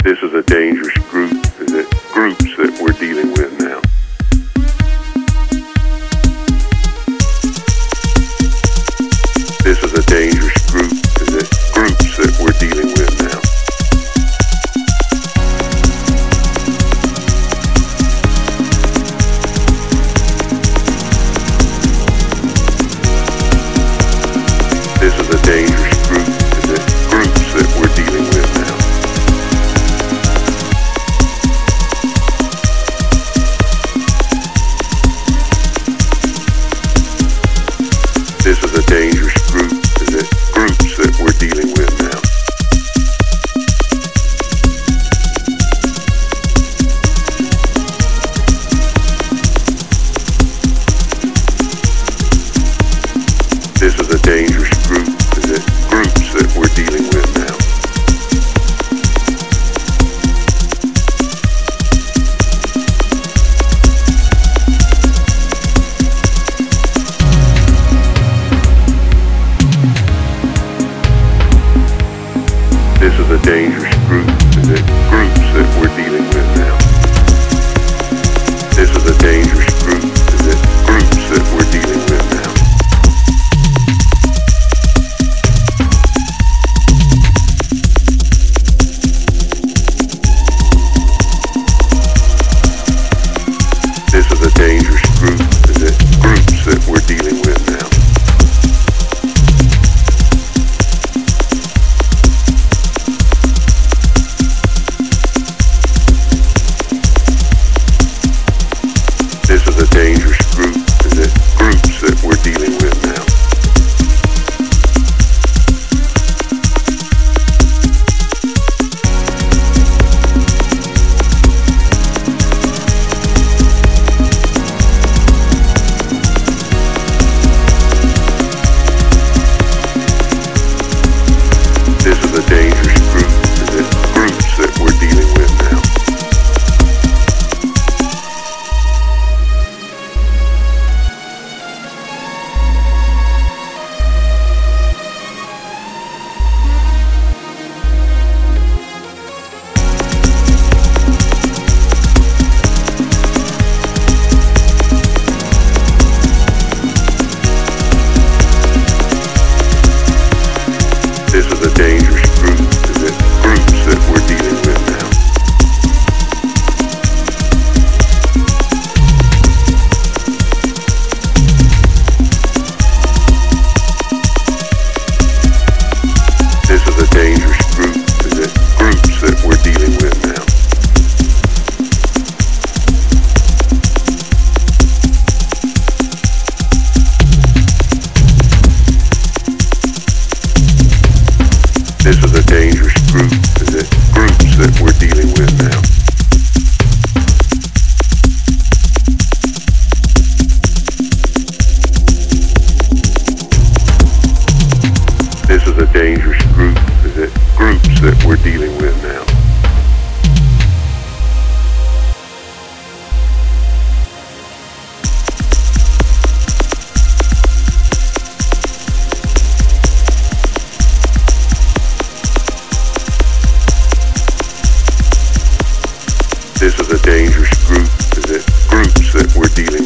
This is a dangerous groups that we're dealing with now. This is a dangerous groups that we're dealing with now. This is a dangerous groups that we're dealing with now. This is a dangerous groups that we're dealing with now. This is a dangerous groups that we're dealing with now. This is a dangerous groups that we're dealing with now. This is a dangerous groups that we're dealing with now. This is a dangerous groups that we're dealing with now. This is a dangerous groups that we're dealing with now. This is a dangerous groups that we're dealing with now. This is a dangerous groups that we're dealing with now. This is a dangerous groups that we're dealing with now. This is a dangerous groups that we're dealing with now. This is a dangerous groups that we're dealing with now. This is a dangerous groups that we're dealing with.